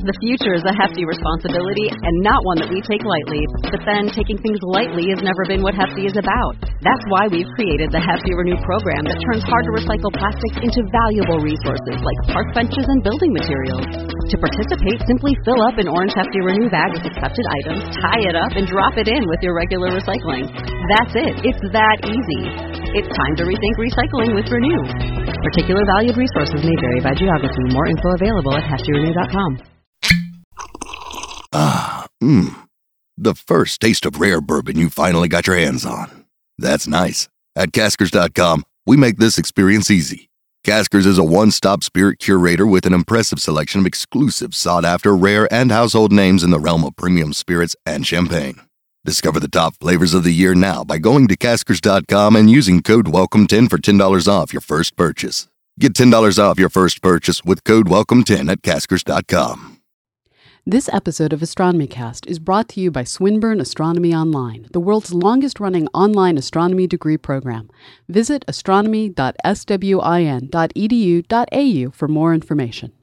The future is a hefty responsibility and not one that we take lightly. But then, taking things lightly has never been what Hefty is about. That's why we've created the Hefty Renew program that turns hard-to-recycle plastics into valuable resources like park benches and building materials. To participate, simply fill up an orange Hefty Renew bag with accepted items, tie it up, and drop it in with your regular recycling. That's it. It's that easy. It's time to rethink recycling with Renew. Particular valued resources may vary by geography. More info available at heftyrenew.com. The first taste of rare bourbon you finally got your hands on. That's nice. At Caskers.com, we make this experience easy. Caskers is a one-stop spirit curator with an impressive selection of exclusive, sought-after, rare, and household names in the realm of premium spirits and champagne. Discover the top flavors of the year now by going to Caskers.com and using code WELCOME10 for $10 off your first purchase. Get $10 off your first purchase with code WELCOME10 at Caskers.com. This episode of Astronomy Cast is brought to you by Swinburne Astronomy Online, the world's longest-running online astronomy degree program. Visit astronomy.swin.edu.au for more information.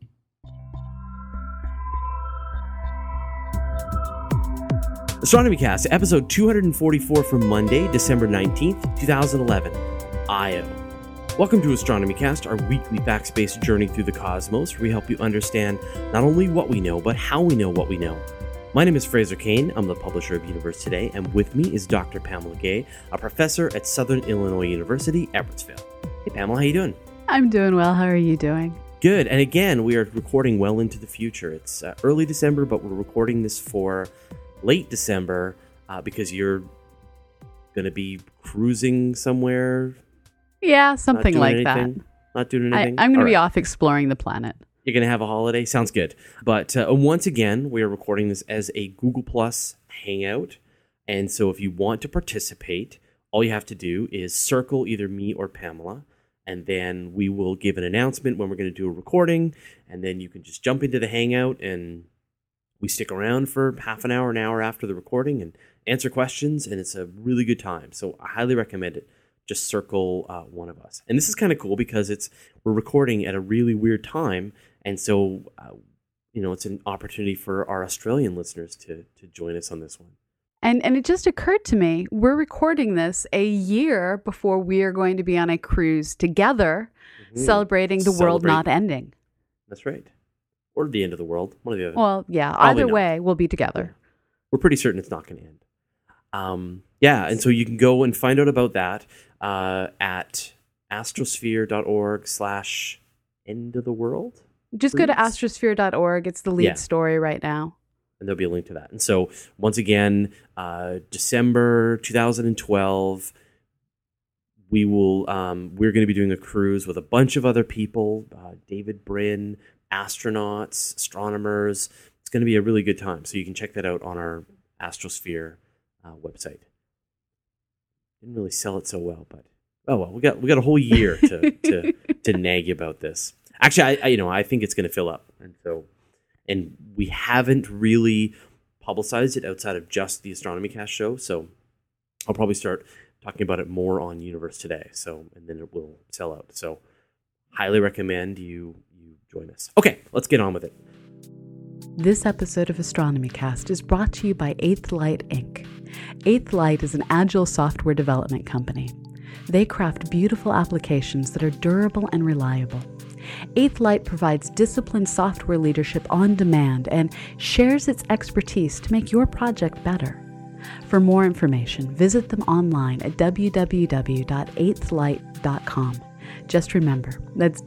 Astronomy Cast, episode 244 from Monday, December 19th, 2011, Io. Welcome to Astronomy Cast, our weekly facts-based journey through the cosmos, where we help you understand not only what we know, but how we know what we know. My name is Fraser Kane. I'm the publisher of Universe Today, and with me is Dr. Pamela Gay, a professor at Southern Illinois University, Edwardsville. Hey, Pamela, how you doing? I'm doing well. How are you doing? Good. And again, we are recording well into the future. It's early December, but we're recording this for late December because you're going to be cruising somewhere. Yeah, something like that. Not doing anything? I'm going to be off exploring the planet. You're going to have a holiday? Sounds good. But once again, we are recording this as a Google Plus Hangout. And so if you want to participate, all you have to do is circle either me or Pamela. And then we will give an announcement when we're going to do a recording. And then you can just jump into the Hangout and we stick around for half an hour after the recording and answer questions. And it's a really good time. So I highly recommend it. Just circle one of us. And this is kind of cool because we're recording at a really weird time. And so, it's an opportunity for our Australian listeners to join us on this one. And it just occurred to me, we're recording this a year before we are going to be on a cruise together, celebrating the world not ending. That's right. Or the end of the world. One or the other. Well, yeah, either way, we'll be together. Yeah. We're pretty certain it's not going to end. And so you can go and find out about that at astrosphere.org/end of the world. Just go to astrosphere.org. It's the lead story right now. And there'll be a link to that. And so once again, December 2012, we're going to be doing a cruise with a bunch of other people, David Brin, astronauts, astronomers. It's going to be a really good time. So you can check that out on our Astrosphere website. Didn't really sell it so well, but we got a whole year to nag you about this. Actually, I think it's going to fill up, and we haven't really publicized it outside of just the Astronomy Cast show. So I'll probably start talking about it more on Universe Today. And then it will sell out. So highly recommend you join us. Okay, let's get on with it. This episode of Astronomy Cast is brought to you by Eighth Light Inc. Eighth Light is an agile software development company. They craft beautiful applications that are durable and reliable. Eighth Light provides disciplined software leadership on demand and shares its expertise to make your project better. For more information, visit them online at www.eighthlight.com. Just remember, that's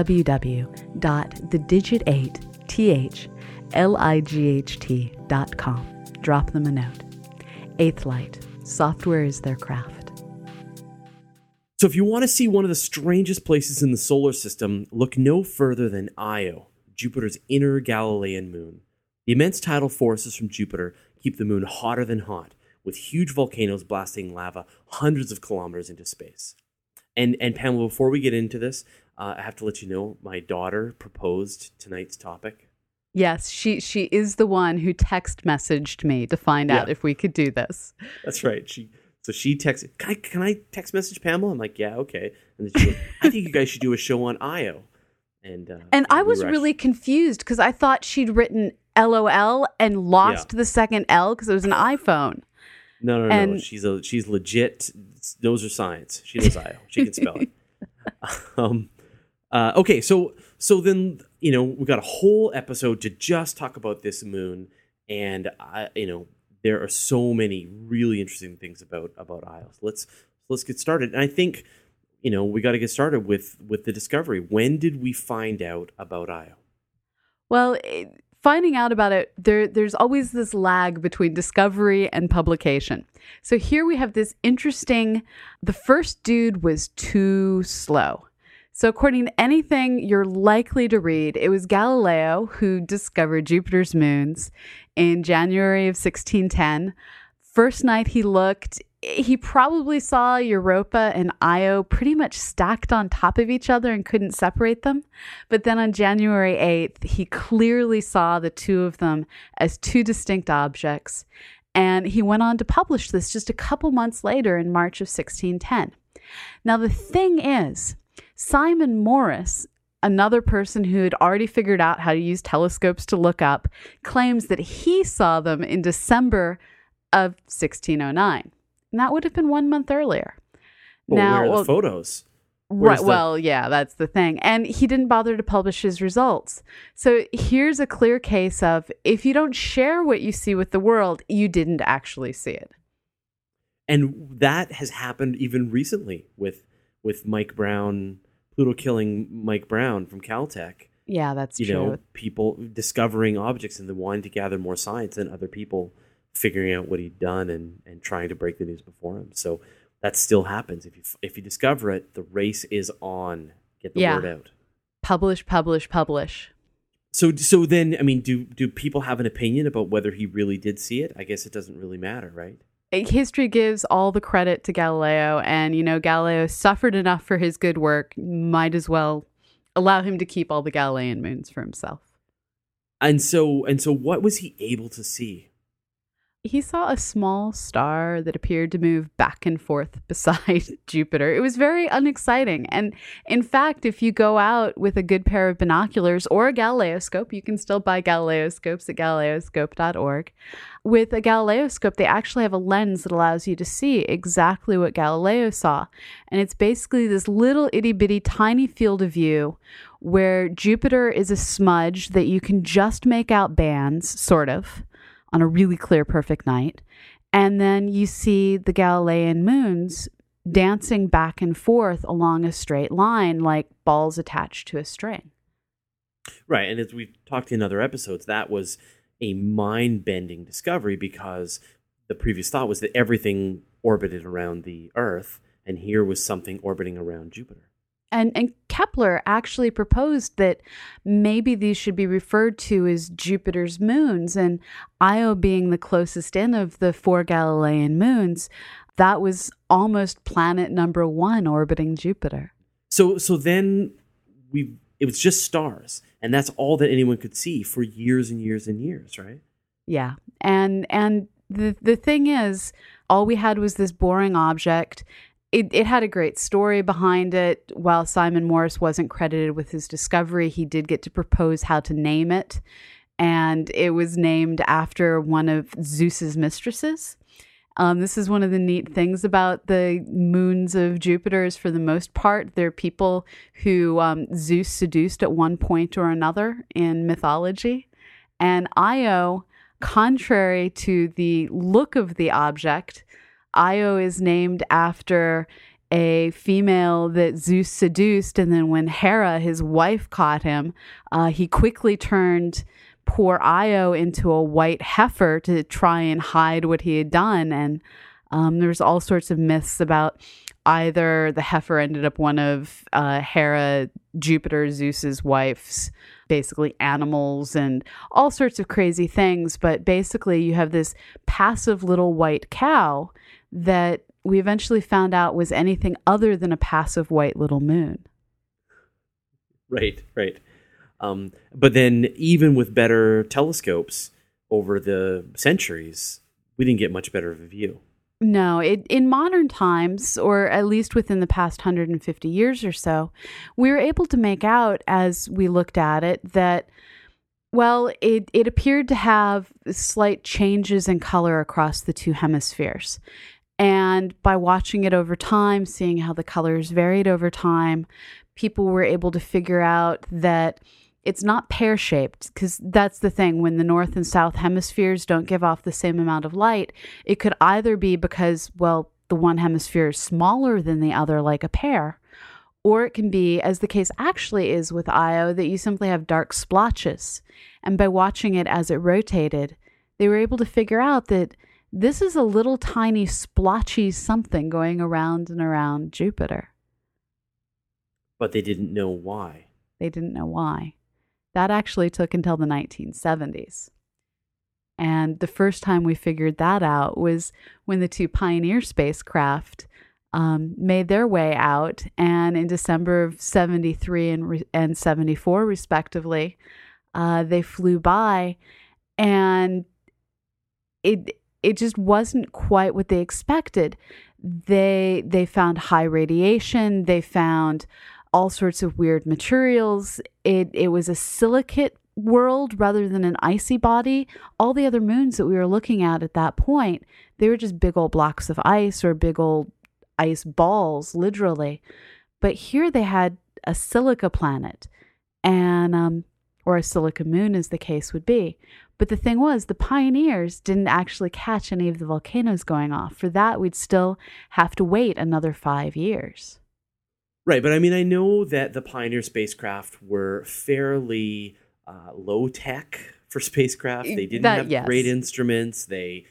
www.thedigit8thlight.com. Drop them a note. Eighth Light. Software is their craft. So if you want to see one of the strangest places in the solar system, look no further than Io, Jupiter's inner Galilean moon. The immense tidal forces from Jupiter keep the moon hotter than hot, with huge volcanoes blasting lava hundreds of kilometers into space. And Pamela, before we get into this, I have to let you know my daughter proposed tonight's topic. Yes, she is the one who text messaged me to find out if we could do this. That's right. She texted, can I text message Pamela? I'm like, yeah, okay. And then she goes, I think you guys should do a show on Io. And I was really confused because I thought she'd written LOL and lost the second L because it was an iPhone. No. She's legit. Knows her science. She knows IO. She can spell it. Okay, so then we got a whole episode to just talk about this moon, and there are so many really interesting things about Io. So let's get started. And I think we got to get started with the discovery. When did we find out about Io? Well, finding out about it, there's always this lag between discovery and publication. So here we have this interesting, the first dude was too slow. So according to anything you're likely to read, it was Galileo who discovered Jupiter's moons in January of 1610. First night he looked, he probably saw Europa and Io pretty much stacked on top of each other and couldn't separate them. But then on January 8th, he clearly saw the two of them as two distinct objects. And he went on to publish this just a couple months later in March of 1610. Now, the thing is, Simon Morris, another person who had already figured out how to use telescopes to look up, claims that he saw them in December of 1609. And that would have been 1 month earlier. Where are the photos? Right. Well, yeah, that's the thing. And he didn't bother to publish his results. So here's a clear case of if you don't share what you see with the world, you didn't actually see it. And that has happened even recently with Mike Brown, Pluto killing Mike Brown from Caltech. Yeah, that's true. People discovering objects and then wanting to gather more science than other people figuring out what he'd done and trying to break the news before him. So that still happens. If you discover it, the race is on. Get the word out. Publish. So then, do people have an opinion about whether he really did see it? I guess it doesn't really matter, right? History gives all the credit to Galileo, and Galileo suffered enough for his good work. Might as well allow him to keep all the Galilean moons for himself. And so what was he able to see? He saw a small star that appeared to move back and forth beside Jupiter. It was very unexciting. And in fact, if you go out with a good pair of binoculars or a Galileoscope, you can still buy Galileoscopes at galileoscope.org. With a Galileoscope, they actually have a lens that allows you to see exactly what Galileo saw. And it's basically this little itty-bitty tiny field of view where Jupiter is a smudge that you can just make out bands, sort of, on a really clear, perfect night. And then you see the Galilean moons dancing back and forth along a straight line like balls attached to a string. Right. And as we've talked in other episodes, that was a mind-bending discovery because the previous thought was that everything orbited around the Earth, and here was something orbiting around Jupiter. And Kepler actually proposed that maybe these should be referred to as Jupiter's moons, and Io being the closest in of the 4 Galilean moons, that was almost planet number 1 orbiting Jupiter. So then it was just stars, and that's all that anyone could see for years and years and years, right? Yeah, and the thing is, all we had was this boring object. It had a great story behind it. While Simon Morris wasn't credited with his discovery, he did get to propose how to name it. And it was named after one of Zeus's mistresses. This is one of the neat things about the moons of Jupiter is, for the most part, they're people who Zeus seduced at one point or another in mythology. And Io, contrary to the look of the object, Io is named after a female that Zeus seduced, and then when Hera, his wife, caught him, he quickly turned poor Io into a white heifer to try and hide what he had done. And there's all sorts of myths about either the heifer ended up one of Hera, Jupiter, Zeus's wife's, basically animals, and all sorts of crazy things. But basically you have this passive little white cow that we eventually found out was anything other than a passive white little moon. Right. But then even with better telescopes over the centuries, we didn't get much better of a view. No, in modern times, or at least within the past 150 years or so, we were able to make out as we looked at it that, well, it appeared to have slight changes in color across the two hemispheres. And by watching it over time, seeing how the colors varied over time, people were able to figure out that it's not pear-shaped, because that's the thing. When the north and south hemispheres don't give off the same amount of light, it could either be because, well, the one hemisphere is smaller than the other, like a pear, or it can be, as the case actually is with Io, that you simply have dark splotches. And by watching it as it rotated, they were able to figure out that this is a little tiny splotchy something going around and around Jupiter. But they didn't know why. They didn't know why. That actually took until the 1970s. And the first time we figured that out was when the two Pioneer spacecraft made their way out. And in December of 73 and 74, respectively, they flew by. And it just wasn't quite what they expected. They found high radiation. They found all sorts of weird materials. It was a silicate world rather than an icy body. All the other moons that we were looking at that point, they were just big old blocks of ice or big old ice balls, literally. But here they had a silica planet, and or a silica moon, as the case would be. But the thing was, the Pioneers didn't actually catch any of the volcanoes going off. For that, we'd still have to wait another 5 years. Right, but I mean, I know that the Pioneer spacecraft were fairly low tech for spacecraft. They didn't have great instruments. They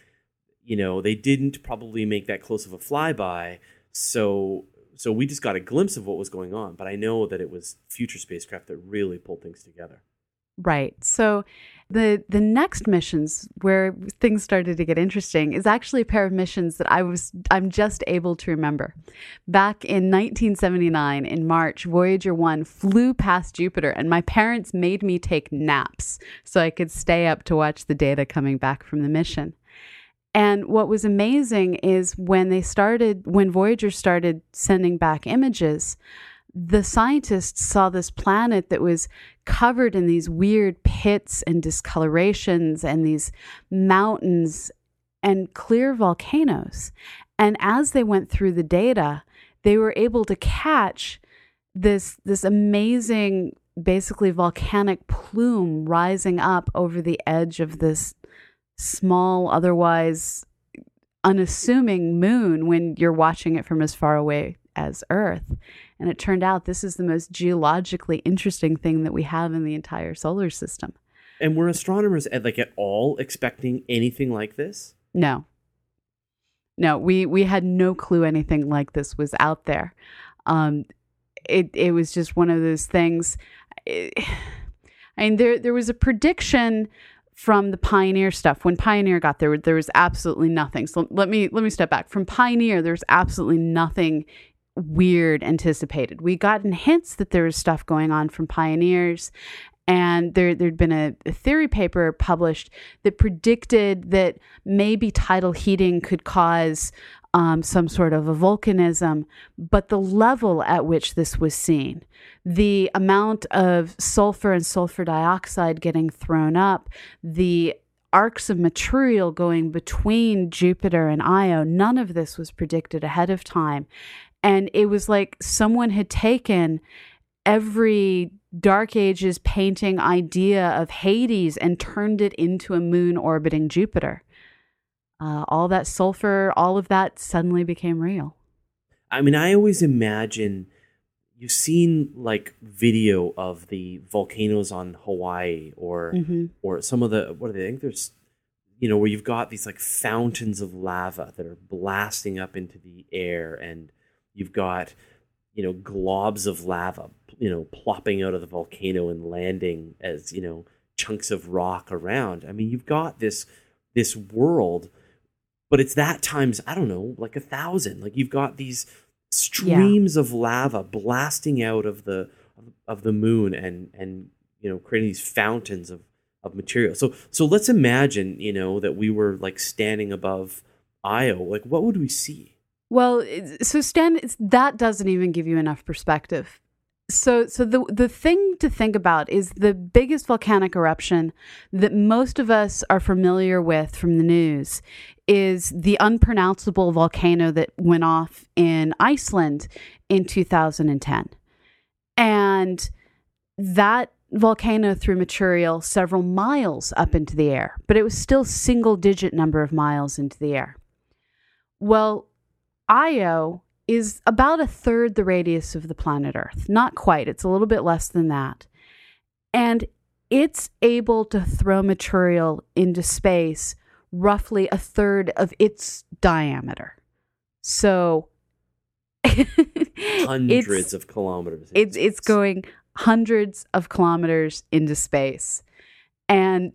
didn't probably make that close of a flyby. So we just got a glimpse of what was going on. But I know that it was future spacecraft that really pulled things together. Right. So the next missions where things started to get interesting is actually a pair of missions that I'm just able to remember. Back in 1979, in March, Voyager 1 flew past Jupiter, and my parents made me take naps so I could stay up to watch the data coming back from the mission. And what was amazing is when Voyager started sending back images, the scientists saw this planet that was covered in these weird pits and discolorations and these mountains and clear volcanoes. And as they went through the data, they were able to catch this amazing, basically volcanic plume rising up over the edge of this small, otherwise unassuming moon when you're watching it from as far away as Earth. And it turned out this is the most geologically interesting thing that we have in the entire solar system. And were astronomers at all expecting anything like this? No, we had no clue anything like this was out there. It was just one of those things. There was a prediction from the Pioneer stuff. When Pioneer got there was absolutely nothing. So let me step back. From Pioneer, there's absolutely nothing weird anticipated. We gotten hints that there was stuff going on from Pioneers, and there'd been a theory paper published that predicted that maybe tidal heating could cause some sort of a volcanism, but the level at which this was seen, the amount of sulfur and sulfur dioxide getting thrown up, the arcs of material going between Jupiter and Io, none of this was predicted ahead of time. And it was like someone had taken every Dark Ages painting idea of Hades and turned it into a moon orbiting Jupiter. All that sulfur, all of that suddenly became real. I mean, I always imagine you've seen video of the volcanoes on Hawaii or some of the, what do they think? There's, where you've got these fountains of lava that are blasting up into the air, and you've got, globs of lava, plopping out of the volcano and landing as, chunks of rock around. I mean, you've got this world, but it's that times, I don't know, 1,000. You've got these streams of lava blasting out of the moon and creating these fountains of material. So let's imagine, that we were standing above Io, like what would we see? Well, so Stan, that doesn't even give you enough perspective. So the thing to think about is the biggest volcanic eruption that most of us are familiar with from the news is the unpronounceable volcano that went off in Iceland in 2010. And that volcano threw material several miles up into the air, but it was still single-digit number of miles into the air. Well, Io is about a third the radius of the planet Earth. Not quite. It's a little bit less than that. And it's able to throw material into space roughly a third of its diameter. So hundreds of kilometers. It's going hundreds of kilometers into space. And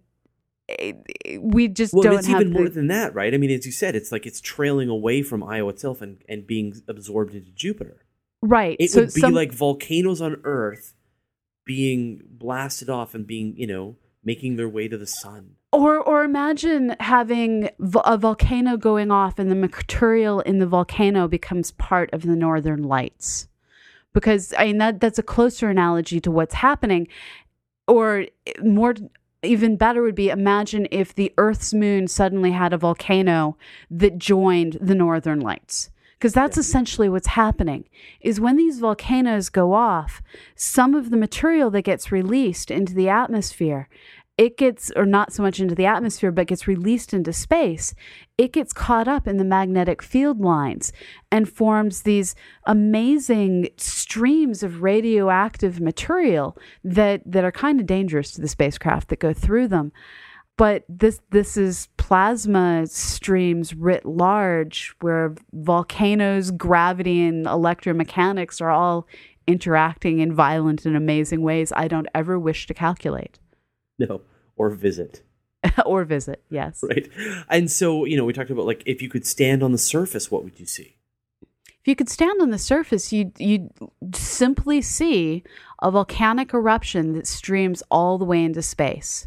we just don't it's have even more than that, right? I mean, as you said, it's like it's trailing away from Io itself and being absorbed into Jupiter. Right. It would be like volcanoes on Earth being blasted off and being, making their way to the sun. Or imagine having a volcano going off and the material in the volcano becomes part of the Northern Lights. Because, I mean, that's a closer analogy to what's happening. Or more... Even better would be, imagine if the Earth's moon suddenly had a volcano that joined the Northern Lights. Because that's essentially what's happening, is when these volcanoes go off, some of the material that gets released into the atmosphere, it gets, or not so much into the atmosphere, but gets released into space, it gets caught up in the magnetic field lines and forms these amazing streams of radioactive material that are kind of dangerous to the spacecraft that go through them. But this is plasma streams writ large, where volcanoes, gravity, and electromechanics are all interacting in violent and amazing ways I don't ever wish to calculate. No, or visit. Or visit, yes. Right. And so, we talked about, like, if you could stand on the surface, what would you see? If you could stand on the surface, you'd simply see a volcanic eruption that streams all the way into space.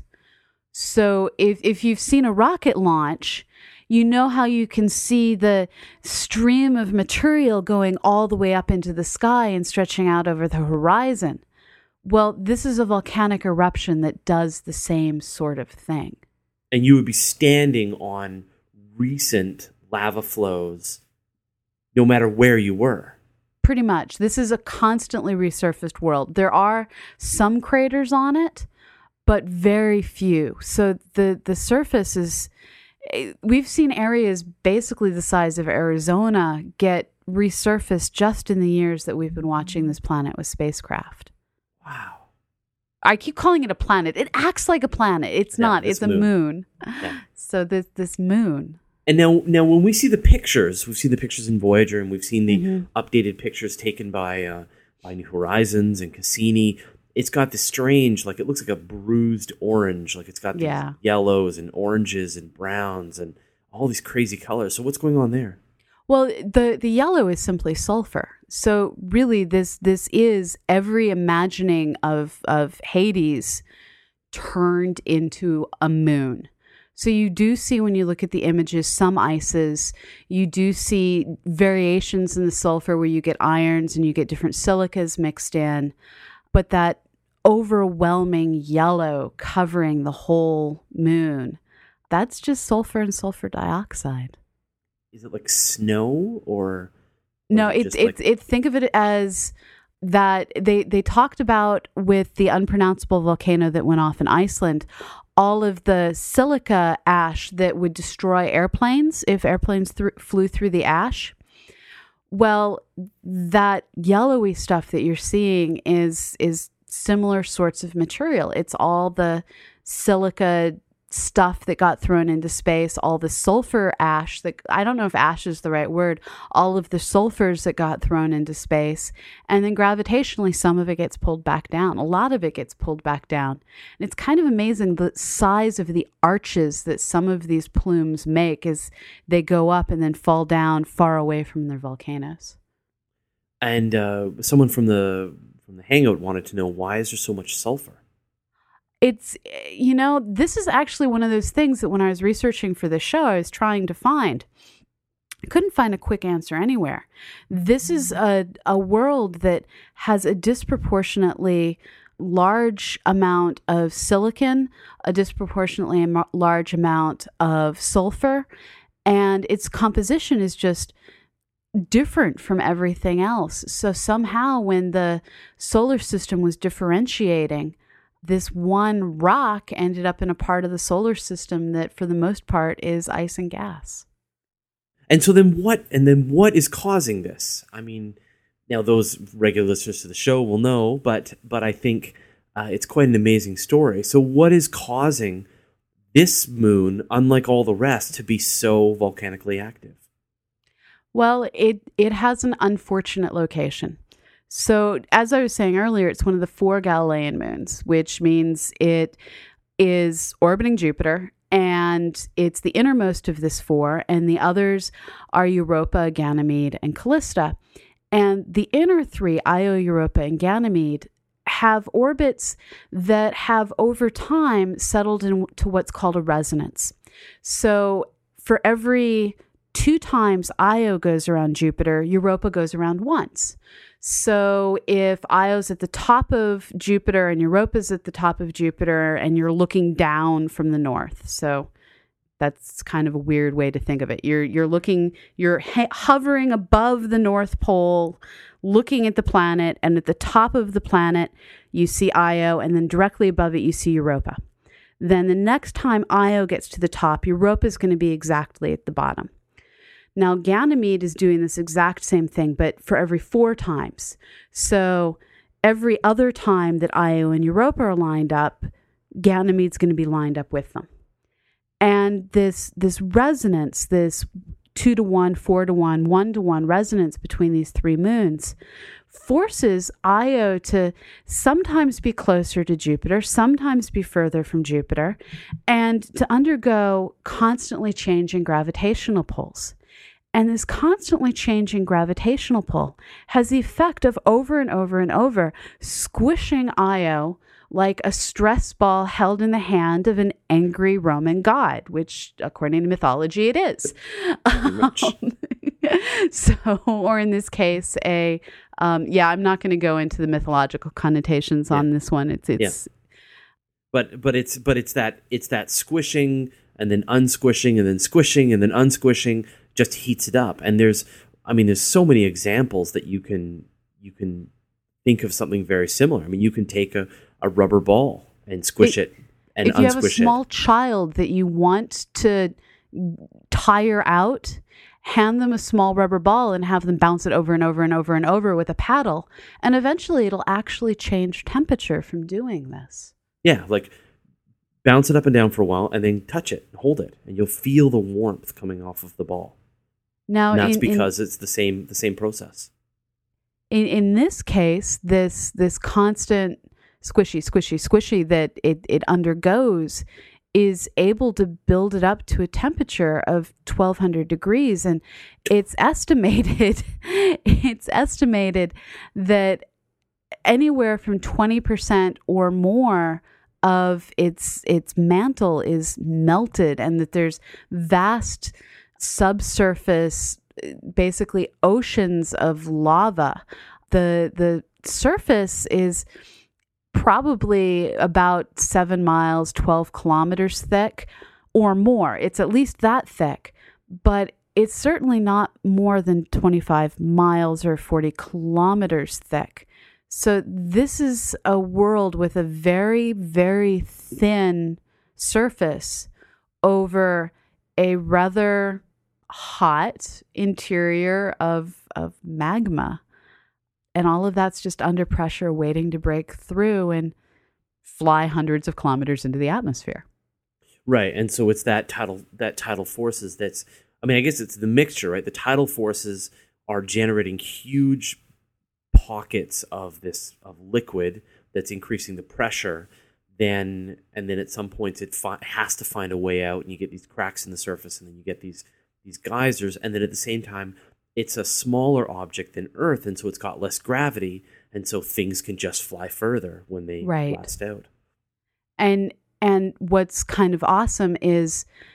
So if you've seen a rocket launch, you know how you can see the stream of material going all the way up into the sky and stretching out over the horizon. Well, this is a volcanic eruption that does the same sort of thing. And you would be standing on recent lava flows no matter where you were. Pretty much. This is a constantly resurfaced world. There are some craters on it, but very few. So the surface is... We've seen areas basically the size of Arizona get resurfaced just in the years that we've been watching this planet with spacecraft. Wow. I keep calling it a planet. It acts like a planet. It's not. It's a moon. Yeah. So this moon. And now when we see the pictures, we've seen the pictures in Voyager, and we've seen the updated pictures taken by New Horizons and Cassini. It's got this strange, like it looks like a bruised orange. Like it's got these yellows and oranges and browns and all these crazy colors. So what's going on there? Well, the yellow is simply sulfur. So really, this is every imagining of Hades turned into a moon. So you do see, when you look at the images, some ices. You do see variations in the sulfur where you get irons and you get different silicas mixed in. But that overwhelming yellow covering the whole moon, that's just sulfur and sulfur dioxide. Is it like snow or no? It's think of it as that they talked about with the unpronounceable volcano that went off in Iceland, all of the silica ash that would destroy airplanes if airplanes flew through the ash. Well, that yellowy stuff that you're seeing is similar sorts of material. It's all the silica stuff that got thrown into space, all the sulfur ash that, I don't know if ash is the right word, all of the sulfurs that got thrown into space. And then gravitationally, some of it gets pulled back down. A lot of it gets pulled back down. And it's kind of amazing the size of the arches that some of these plumes make as they go up and then fall down far away from their volcanoes. And someone from the Hangout wanted to know, why is there so much sulfur? It's, this is actually one of those things that when I was researching for the show, I was trying to find. I couldn't find a quick answer anywhere. This is a world that has a disproportionately large amount of silicon, a disproportionately large amount of sulfur, and its composition is just different from everything else. So somehow when the solar system was differentiating, this one rock ended up in a part of the solar system that for the most part is ice and gas. And so then what is causing this? I mean, now those regular listeners to the show will know, but I think it's quite an amazing story. So what is causing this moon, unlike all the rest, to be so volcanically active? Well, it has an unfortunate location. So as I was saying earlier, it's one of the 4 Galilean moons, which means it is orbiting Jupiter, and it's the innermost of this 4, and the others are Europa, Ganymede, and Callista. And the inner 3, Io, Europa, and Ganymede, have orbits that have over time settled into what's called a resonance. So for every 2 times Io goes around Jupiter, Europa goes around once. So if Io's at the top of Jupiter and Europa's at the top of Jupiter, and you're looking down from the north, so that's kind of a weird way to think of it. You're hovering above the North Pole, looking at the planet, and at the top of the planet, you see Io, and then directly above it, you see Europa. Then the next time Io gets to the top, Europa is going to be exactly at the bottom. Now, Ganymede is doing this exact same thing, but for every 4 times. So every other time that Io and Europa are lined up, Ganymede's going to be lined up with them. And this resonance, this 2-to-1, 4-to-1, 1-to-1 resonance between these 3 moons forces Io to sometimes be closer to Jupiter, sometimes be further from Jupiter, and to undergo constantly changing gravitational pulls. And this constantly changing gravitational pull has the effect of over and over and over squishing Io like a stress ball held in the hand of an angry Roman god, which, according to mythology, it is. Or in this case, I'm not going to go into the mythological connotations on this one. It's But it's that squishing and then unsquishing and then squishing and then unsquishing just heats it up. And there's so many examples that you can think of something very similar. I mean, you can take a rubber ball and squish it and unsquish it. If you have a small child that you want to tire out, hand them a small rubber ball and have them bounce it over and over and over and over with a paddle. And eventually it'll actually change temperature from doing this. Yeah, like bounce it up and down for a while and then touch it and hold it. And you'll feel the warmth coming off of the ball. Now, and that's because it's the same process. In this case, this constant squishy that it undergoes is able to build it up to a temperature of 1200 degrees. And it's estimated that anywhere from 20% or more of its mantle is melted, and that there's vast subsurface, basically oceans of lava. The surface is probably about 7 miles, 12 kilometers thick or more. It's at least that thick, but it's certainly not more than 25 miles or 40 kilometers thick. So this is a world with a very, very thin surface over a rather hot interior of magma. And all of that's just under pressure, waiting to break through and fly hundreds of kilometers into the atmosphere. Right. And so it's that tidal forces I guess it's the mixture, right? The tidal forces are generating huge pockets of liquid that's increasing the pressure. And then at some points it has to find a way out, and you get these cracks in the surface, and then you get these geysers. And then at the same time, it's a smaller object than Earth, and so it's got less gravity, and so things can just fly further when they blast out. And what's kind of awesome is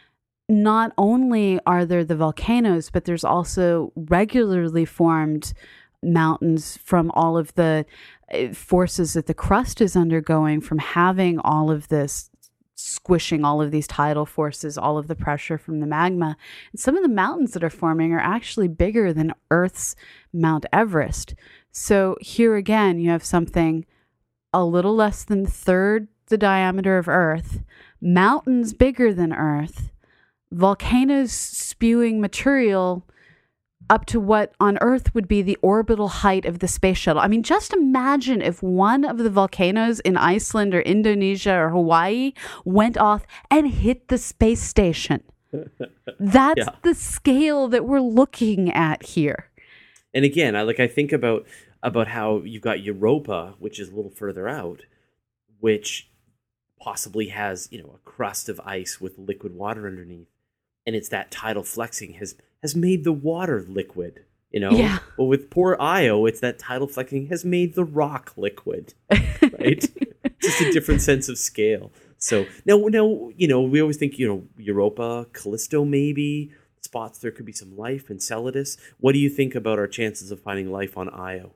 not only are there the volcanoes, but there's also regularly formed mountains from all of the forces that the crust is undergoing from having all of this squishing, all of these tidal forces, all of the pressure from the magma. And some of the mountains that are forming are actually bigger than Earth's Mount Everest. So here again, you have something a little less than a third the diameter of Earth, mountains bigger than Earth, volcanoes spewing material up to what on Earth would be the orbital height of the space shuttle. I mean, just imagine if one of the volcanoes in Iceland or Indonesia or Hawaii went off and hit the space station. That's the scale that we're looking at here. And again, I think about how you've got Europa, which is a little further out, which possibly has, a crust of ice with liquid water underneath. And it's that tidal flexing has made the water liquid, Yeah. But with poor Io, it's that tidal flexing has made the rock liquid, right? Just a different sense of scale. So now, we always think, Europa, Callisto maybe, spots there could be some life, Enceladus. What do you think about our chances of finding life on Io?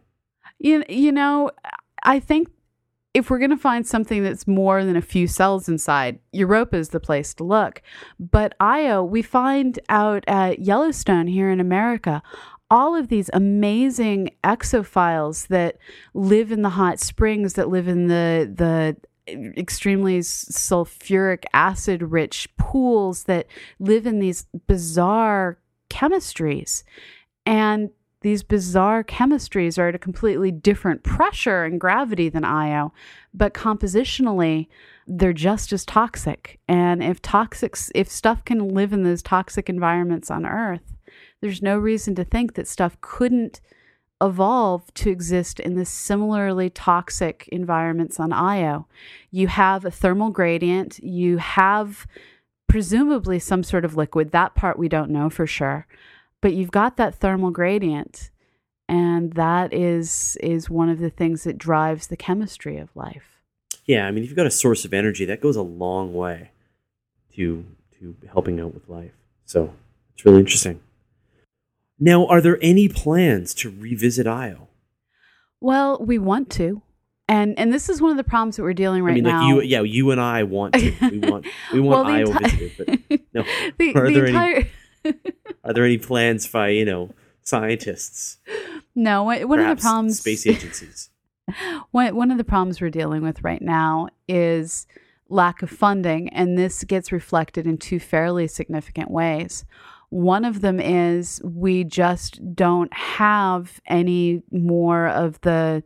I think if we're going to find something that's more than a few cells inside, Europa is the place to look. But Io, we find out at Yellowstone here in America, all of these amazing exophiles that live in the hot springs, that live in the extremely sulfuric acid-rich pools, that live in these bizarre chemistries. And these bizarre chemistries are at a completely different pressure and gravity than Io, but compositionally, they're just as toxic. And if stuff can live in those toxic environments on Earth, there's no reason to think that stuff couldn't evolve to exist in the similarly toxic environments on Io. You have a thermal gradient. You have presumably some sort of liquid. That part we don't know for sure. But you've got that thermal gradient, and that is one of the things that drives the chemistry of life. Yeah, I mean, if you've got a source of energy, that goes a long way to helping out with life. So it's really interesting. Now, are there any plans to revisit Io? Well, we want to. And this is one of the problems that we're dealing right now. You and I want to. We want Io visited, but no. Are there any plans by, scientists? No, one of the problems... Space agencies. One of the problems we're dealing with right now is lack of funding, and this gets reflected in two fairly significant ways. One of them is we just don't have any more of the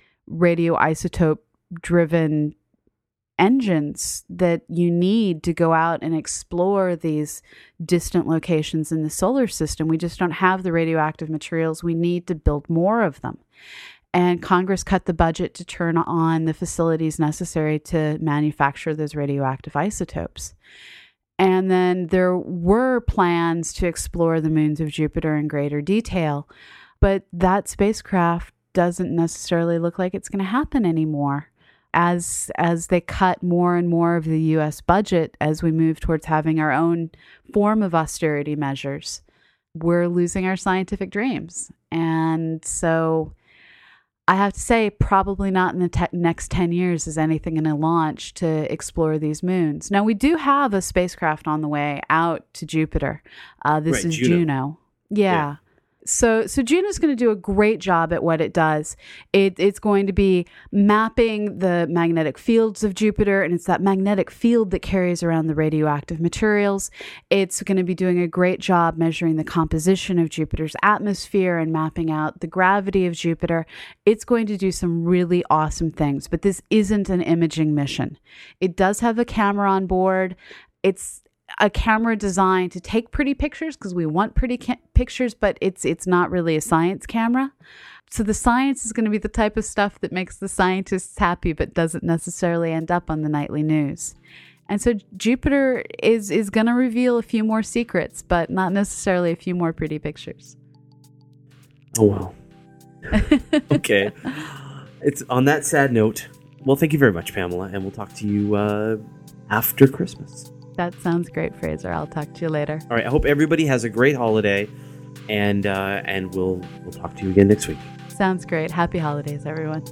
radioisotope-driven engines that you need to go out and explore these distant locations in the solar system. We just don't have the radioactive materials. We need to build more of them. And Congress cut the budget to turn on the facilities necessary to manufacture those radioactive isotopes. And then there were plans to explore the moons of Jupiter in greater detail, but that spacecraft doesn't necessarily look like it's going to happen anymore. As they cut more and more of the U.S. budget, as we move towards having our own form of austerity measures, we're losing our scientific dreams. And so I have to say, probably not in the next 10 years is anything going to launch to explore these moons. Now, we do have a spacecraft on the way out to Jupiter. This is Juno. Yeah. So Juno's going to do a great job at what it does. It's going to be mapping the magnetic fields of Jupiter, and it's that magnetic field that carries around the radioactive materials. It's going to be doing a great job measuring the composition of Jupiter's atmosphere and mapping out the gravity of Jupiter. It's going to do some really awesome things, but this isn't an imaging mission. It does have a camera on board. It's a camera designed to take pretty pictures because we want pretty pictures, but it's not really a science camera. So the science is going to be the type of stuff that makes the scientists happy, but doesn't necessarily end up on the nightly news. And so Jupiter is going to reveal a few more secrets, but not necessarily a few more pretty pictures. Oh, wow. Okay. It's on that sad note. Well, thank you very much, Pamela, and we'll talk to you after Christmas. That sounds great, Fraser. I'll talk to you later. All right. I hope everybody has a great holiday, and we'll talk to you again next week. Sounds great. Happy holidays, everyone.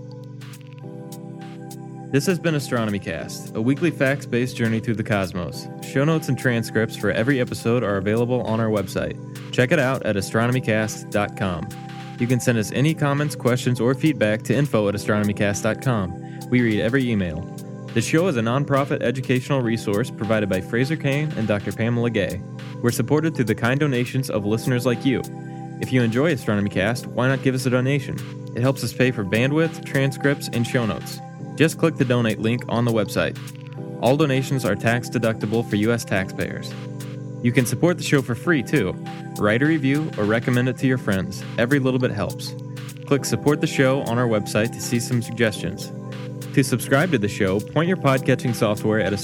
This has been Astronomy Cast, a weekly facts-based journey through the cosmos. Show notes and transcripts for every episode are available on our website. Check it out at astronomycast.com. You can send us any comments, questions, or feedback to info@astronomycast.com. We read every email. The show is a nonprofit educational resource provided by Fraser Cain and Dr. Pamela Gay. We're supported through the kind donations of listeners like you. If you enjoy Astronomy Cast, why not give us a donation? It helps us pay for bandwidth, transcripts, and show notes. Just click the donate link on the website. All donations are tax deductible for U.S. taxpayers. You can support the show for free, too. Write a review or recommend it to your friends. Every little bit helps. Click support the show on our website to see some suggestions. To subscribe to the show, point your podcatching software at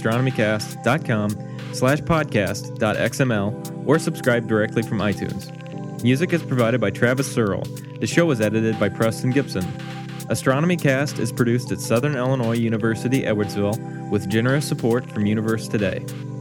astronomycast.com/podcast.xml or subscribe directly from iTunes. Music is provided by Travis Searle. The show is edited by Preston Gibson. Astronomy Cast is produced at Southern Illinois University, Edwardsville, with generous support from Universe Today.